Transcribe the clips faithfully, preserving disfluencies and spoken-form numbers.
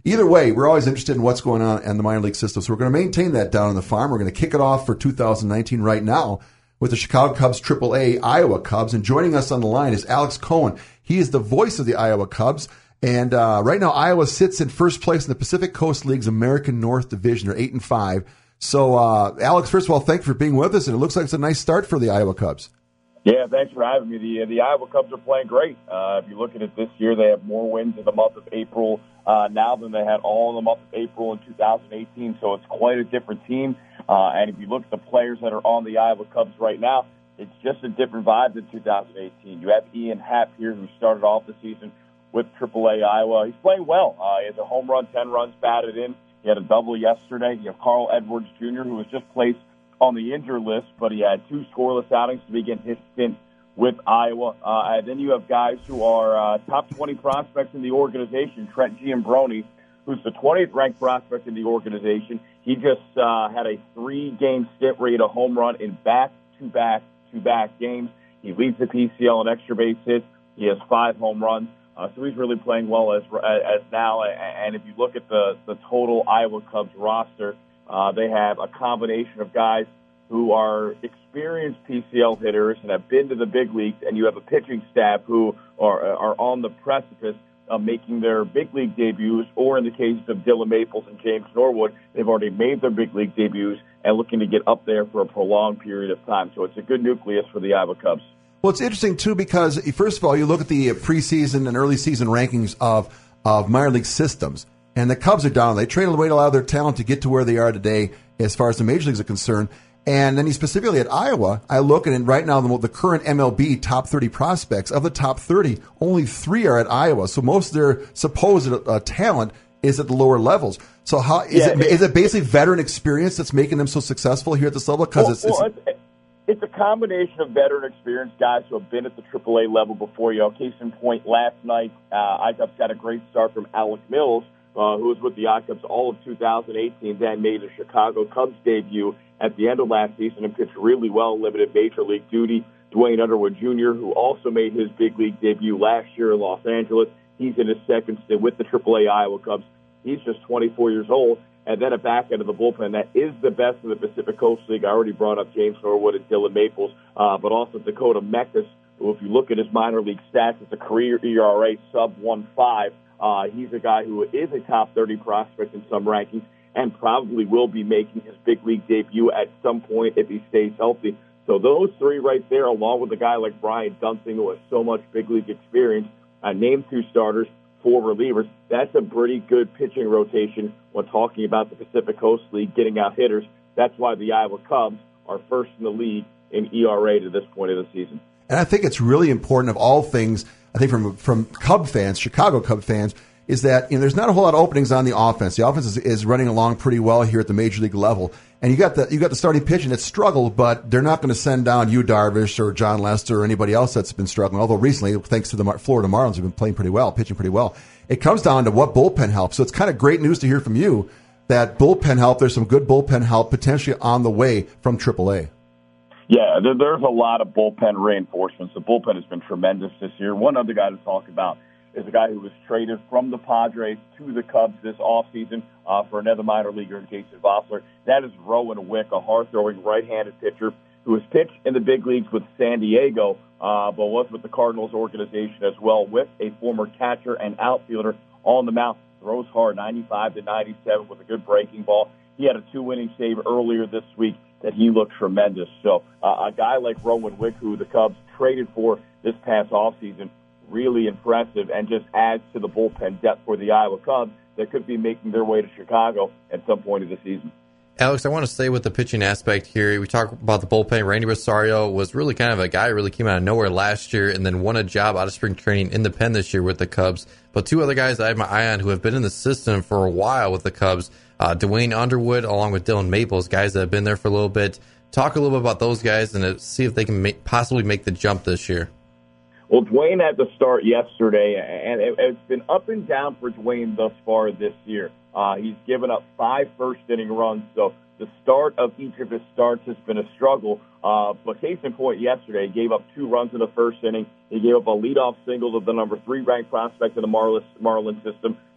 Either way, we're always interested in what's going on in the minor league system. So we're going to maintain that down on the farm. We're going to kick it off for two thousand nineteen right now with the Chicago Cubs triple A Iowa Cubs. And joining us on the line is Alex Cohen. He is the voice of the Iowa Cubs. And uh, right now, Iowa sits in first place in the Pacific Coast League's American North Division. They're eight and five. So, uh, Alex, first of all, thank you for being with us. And it looks like it's a nice start for the Iowa Cubs. Yeah, thanks for having me. The, the Iowa Cubs are playing great. Uh, if you look at it this year, they have more wins in the month of April uh, now than they had all in the month of April in two thousand eighteen. So it's quite a different team. Uh, and if you look at the players that are on the Iowa Cubs right now, it's just a different vibe than two thousand eighteen. You have Ian Happ here, who started off the season with triple A Iowa. He's playing well. Uh, he has a home run, ten runs batted in. He had a double yesterday. You have Carl Edwards Junior, who was just placed on the injured list, but he had two scoreless outings to begin his stint with Iowa. Uh, and then you have guys who are uh, top twenty prospects in the organization. Trent Giambroni, who's the twentieth ranked prospect in the organization. He just uh, had a three-game stint where he had a home run in back-to-back, to-back games. He leads the P C L in extra base hits. He has five home runs. Uh, so he's really playing well as as now. And if you look at the, the total Iowa Cubs roster, uh, they have a combination of guys who are experienced P C L hitters and have been to the big leagues, and you have a pitching staff who are are on the precipice of making their big league debuts, or in the cases of Dylan Maples and James Norwood, they've already made their big league debuts and looking to get up there for a prolonged period of time. So it's a good nucleus for the Iowa Cubs. Well, it's interesting, too, because, first of all, you look at the preseason and early season rankings of, of minor league systems, and the Cubs are down. They traded away a lot of their talent to get to where they are today as far as the major leagues are concerned. And then specifically at Iowa, I look at it right now, the, the current M L B top thirty prospects, of the top thirty, only three are at Iowa. So most of their supposed uh, talent is at the lower levels. So how is, yeah, it, it, is it basically veteran experience that's making them so successable here at this level? Because well, it's, it's, well, it's it's a combination of veteran experience, guys who have been at the triple A level before. You know, case in point, last night, uh, I-Cubs got a great start from Alec Mills, uh, who was with the I-Cubs all of two thousand eighteen, then made a Chicago Cubs debut at the end of last season and pitched really well in limited major league duty. Dwayne Underwood Junior, who also made his big league debut last year in Los Angeles. He's in his second stint with the triple A Iowa Cubs. He's just twenty-four years old. And then a back end of the bullpen that is the best in the Pacific Coast League. I already brought up James Norwood and Dylan Maples, uh, but also Dakota Mekas, who, if you look at his minor league stats, it's a career E R A sub one point five. Uh, he's a guy who is a top thirty prospect in some rankings and probably will be making his big league debut at some point if he stays healthy. So those three right there, along with a guy like Brian Dunsing, who has so much big league experience, uh, named two starters, four relievers, that's a pretty good pitching rotation when talking about the Pacific Coast League getting out hitters. That's why the Iowa Cubs are first in the league in E R A to this point of the season. And I think it's really important of all things, I think from from Cub fans, Chicago Cub fans, is that you know, there's not a whole lot of openings on the offense. The offense is, is running along pretty well here at the major league level. And you got the you got the starting pitching that's struggled, but they're not going to send down Yu Darvish or John Lester or anybody else that's been struggling. Although recently, thanks to the Florida Marlins, have been playing pretty well, pitching pretty well. It comes down to what bullpen help. So it's kind of great news to hear from you that bullpen help. There's some good bullpen help potentially on the way from triple A. Yeah, there, there's a lot of bullpen reinforcements. The bullpen has been tremendous this year. One other guy to talk about is a guy who was traded from the Padres to the Cubs this offseason uh, for another minor leaguer, Jason Vosler. That is Rowan Wick, a hard-throwing right-handed pitcher who has pitched in the big leagues with San Diego, uh, but was with the Cardinals organization as well. Wick, a former catcher and outfielder on the mound, throws hard, ninety-five to ninety-seven with a good breaking ball. He had a two-inning save earlier this week that he looked tremendous. So uh, a guy like Rowan Wick, who the Cubs traded for this past offseason, really impressive and just adds to the bullpen depth for the Iowa Cubs that could be making their way to Chicago at some point of the season. Alex, I want to stay with the pitching aspect here. We talk about the bullpen. Randy Rosario was really kind of a guy who really came out of nowhere last year and then won a job out of spring training in the pen this year with the Cubs. But two other guys I have my eye on who have been in the system for a while with the Cubs, uh, Dwayne Underwood along with Dylan Maples, guys that have been there for a little bit. Talk a little bit about those guys and see if they can make, possibly make the jump this year. Well, Dwayne had the start yesterday, and it, it's been up and down for Dwayne thus far this year. Uh, he's given up five first-inning runs, so the start of each of his starts has been a struggle. Uh, but case in point, yesterday, he gave up two runs in the first inning. He gave up a leadoff single to the number three ranked prospect in the Marlins, Marlins system,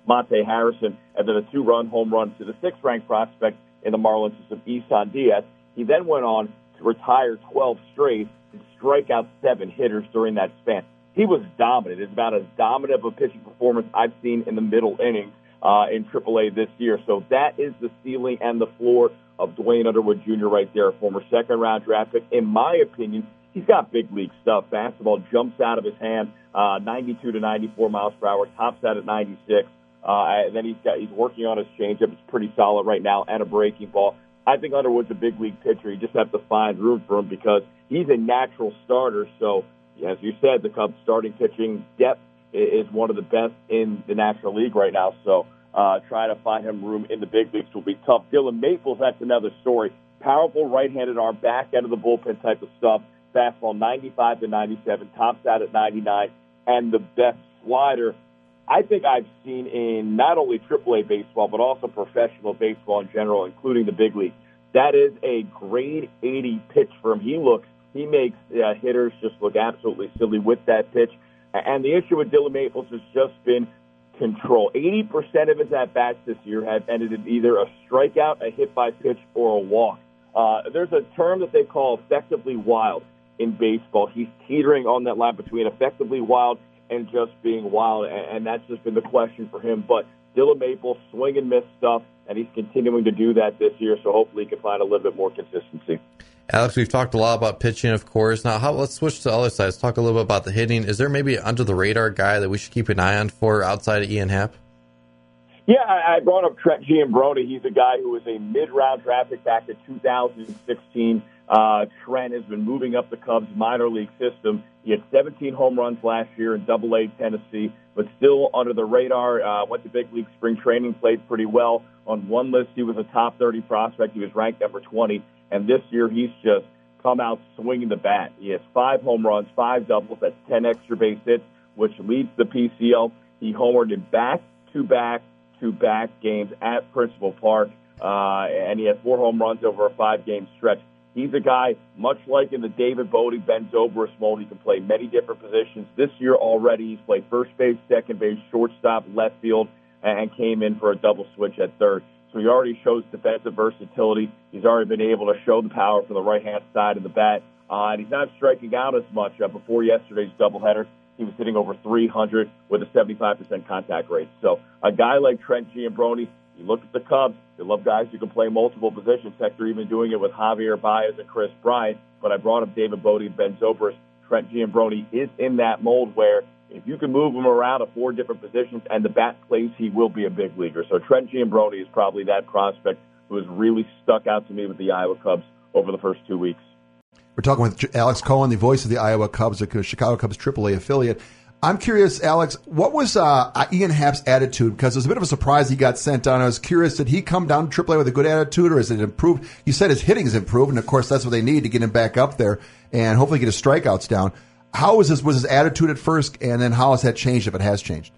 Monte Harrison, and then a two-run home run to the sixth-ranked prospect in the Marlins system, Isan Diaz. He then went on to retire twelve straight and strike out seven hitters during that span. He was dominant. It's about as dominant of a pitching performance I've seen in the middle innings uh, in triple A this year. So that is the ceiling and the floor of Dwayne Underwood Junior right there, a former second-round draft pick. In my opinion, he's got big league stuff. Fastball jumps out of his hand, uh, ninety-two to ninety-four miles per hour, tops out at ninety-six. Uh, and then he's got he's working on his changeup. It's pretty solid right now, and a breaking ball. I think Underwood's a big league pitcher. You just have to find room for him because he's a natural starter. So, as you said, the Cubs' starting pitching depth is one of the best in the National League right now. So, uh, trying to find him room in the big leagues will be tough. Dylan Maples, that's another story. Powerful right-handed arm, back end of the bullpen type of stuff. Fastball ninety-five to ninety-seven, tops out at ninety-nine, and the best slider I think I've seen in not only triple A baseball, but also professional baseball in general, including the big league. That is a grade eighty pitch for him. He looks, he makes uh, hitters just look absolutely silly with that pitch. And the issue with Dylan Maples has just been control. eighty percent of his at-bats this year have ended in either a strikeout, a hit by pitch, or a walk. Uh, there's a term that they call effectively wild in baseball. He's teetering on that line between effectively wild and just being wild, and that's just been the question for him. But Dylan Maples, swing and miss stuff, and he's continuing to do that this year, so hopefully he can find a little bit more consistency. Alex, we've talked a lot about pitching, of course. Now, how, let's switch to the other side. Let's talk a little bit about the hitting. Is there maybe an under-the-radar guy that we should keep an eye on for outside of Ian Happ? Yeah, I brought up Trent Giambrone. He's a guy who was a mid-round draft pick back in two thousand sixteen. Uh, Trent has been moving up the Cubs' minor league system. He had seventeen home runs last year in Double A Tennessee, but still under the radar. Uh, went to big league spring training, played pretty well. On one list, he was a top thirty prospect. He was ranked number twenty, and this year he's just come out swinging the bat. He has five home runs, five doubles. That's ten extra base hits, which leads the P C L. He homered in back-to-back to back games at Principal Park, uh, and he had four home runs over a five-game stretch. He's a guy, much like in the David Bodie, Ben Zobrist mold, he can play many different positions. This year already, he's played first base, second base, shortstop, left field, and came in for a double switch at third. So he already shows defensive versatility. He's already been able to show the power from the right-hand side of the bat, uh, and he's not striking out as much. Uh, before yesterday's doubleheader, he was hitting over three hundred with a seventy-five percent contact rate. So a guy like Trent Giambrone, you look at the Cubs, they love guys who can play multiple positions. Heck, they're even doing it with Javier Baez and Chris Bryant. But I brought up David Bodie and Ben Zobrist. Trent Giambrone is in that mold where if you can move him around to four different positions and the bat plays, he will be a big leaguer. So Trent Giambrone is probably that prospect who has really stuck out to me with the Iowa Cubs over the first two weeks. We're talking with Alex Cohen, the voice of the Iowa Cubs, the Chicago Cubs triple A affiliate. I'm curious, Alex, what was uh, Ian Happ's attitude? Because it was a bit of a surprise he got sent down. I was curious, did he come down to triple A with a good attitude, or is it improved? You said his hitting has improved, and of course that's what they need to get him back up there and hopefully get his strikeouts down. How was his, was his attitude at first, and then how has that changed, if it has changed?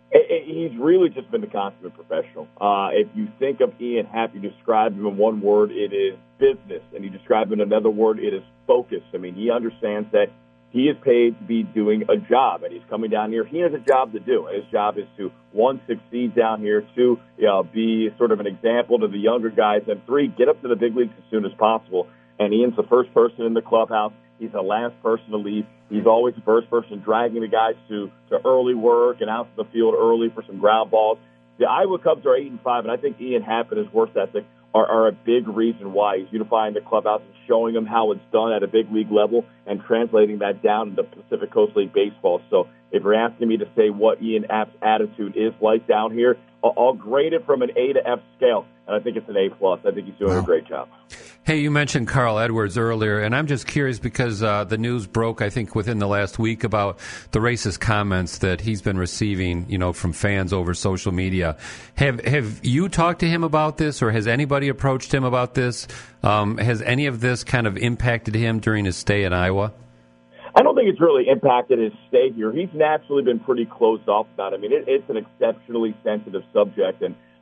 He's really just been the consummate professional. Uh, if you think of Ian Happ, you describe him in one word, it is business. And you describe him in another word, it is focus. I mean, he understands that he is paid to be doing a job, and he's coming down here. He has a job to do. His job is to, one, succeed down here, two, you know, be sort of an example to the younger guys, and three, get up to the big leagues as soon as possible. And Ian's the first person in the clubhouse. He's the last person to leave. He's always the first person dragging the guys to, to early work and out to the field early for some ground balls. The Iowa Cubs are eight and five, and I think Ian Happ and his work ethic are, are a big reason why. He's unifying the clubhouse and showing them how it's done at a big league level and translating that down into Pacific Coast League baseball. So if you're asking me to say what Ian Happ's attitude is like down here, I'll, I'll grade it from an A to F scale, and I think it's an A plus. I think he's doing wow. a great job. Hey, you mentioned Carl Edwards earlier, and I'm just curious because uh, the news broke, I think, within the last week about the racist comments that he's been receiving, you know, from fans over social media. Have have you talked to him about this, or has anybody approached him about this? Um, has any of this kind of impacted him during his stay in Iowa? I don't think it's really impacted his stay here. He's naturally been pretty closed off about it. I mean, it, it's an exceptionally sensitive subject, and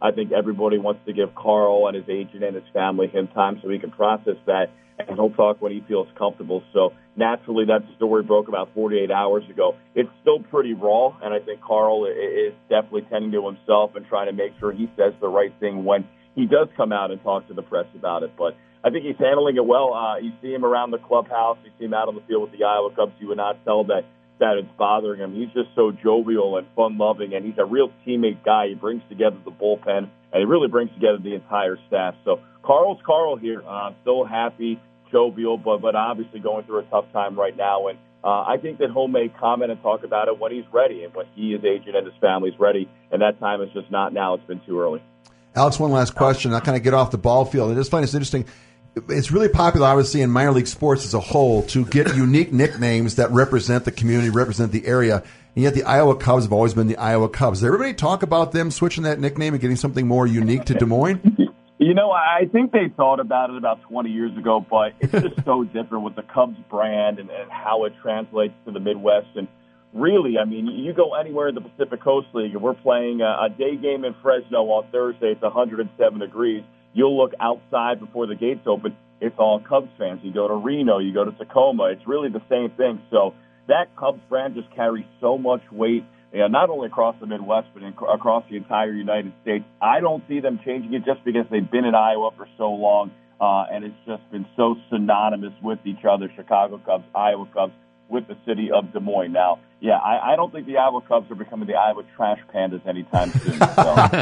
I think everybody wants to give Carl and his agent and his family him time so he can process that, and he'll talk when he feels comfortable. So naturally, that story broke about forty-eight hours ago. It's still pretty raw, and I think Carl is definitely tending to himself and trying to make sure he says the right thing when he does come out and talk to the press about it. But I think he's handling it well. Uh, you see him around the clubhouse. You see him out on the field with the Iowa Cubs. You would not tell that that it's bothering him. He's just so jovial and fun-loving, and he's a real teammate guy. He brings together the bullpen, and he really brings together the entire staff. So Carl's Carl here. Uh, still happy, jovial, but, but obviously going through a tough time right now. And uh, I think that he'll make comment and talk about it when he's ready and when he, his agent, and his family's ready. And that time is just not now. It's been too early. Alex, one last question. I'll kind of get off the ball field. I just find it's interesting. It's really popular, obviously, in minor league sports as a whole to get unique nicknames that represent the community, represent the area. And yet the Iowa Cubs have always been the Iowa Cubs. Does everybody talk about them switching that nickname and getting something more unique to Des Moines? You know, I think they thought about it about twenty years ago, but it's just so different with the Cubs brand and, and how it translates to the Midwest. And really, I mean, you go anywhere in the Pacific Coast League, and we're playing a, a day game in Fresno on Thursday. It's one hundred seven degrees. You'll look outside before the gates open. It's all Cubs fans. You go to Reno, you go to Tacoma. It's really the same thing. So that Cubs brand just carries so much weight, you know, not only across the Midwest, but in, across the entire United States. I don't see them changing it just because they've been in Iowa for so long, uh, and it's just been so synonymous with each other, Chicago Cubs, Iowa Cubs, with the city of Des Moines. Now, yeah, I, I don't think the Iowa Cubs are becoming the Iowa Trash Pandas anytime soon. So,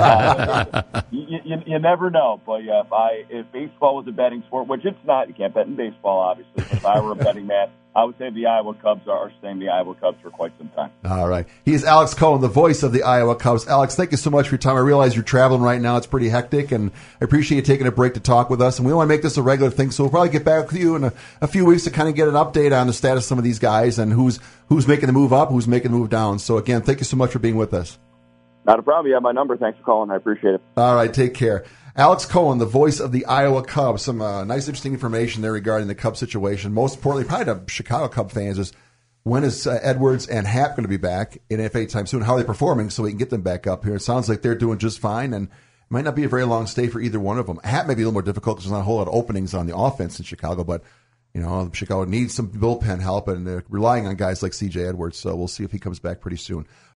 uh, you, you, you never know. But yeah, if I if baseball was a betting sport, which it's not, you can't bet in baseball, obviously. But if I were a betting man, I would say the Iowa Cubs are staying the Iowa Cubs for quite some time. All right. He is Alex Cohen, the voice of the Iowa Cubs. Alex, thank you so much for your time. I realize you're traveling right now. It's pretty hectic, and I appreciate you taking a break to talk with us. And we want to make this a regular thing, so we'll probably get back with you in a, a few weeks to kind of get an update on the status of some of these guys and who's who's making the move up, who's making the move down. So, again, thank you so much for being with us. Not a problem. You have my number. Thanks for calling. I appreciate it. All right. Take care. Alex Cohen, the voice of the Iowa Cubs. Some uh, nice, interesting information there regarding the Cubs situation. Most importantly, probably to Chicago Cub fans, is when is uh, Edwards and Happ going to be back in F A time soon? How are they performing so we can get them back up here? It sounds like they're doing just fine, and it might not be a very long stay for either one of them. Happ may be a little more difficult because there's not a whole lot of openings on the offense in Chicago, but you know, Chicago needs some bullpen help, and they're relying on guys like C J Edwards, so we'll see if he comes back pretty soon.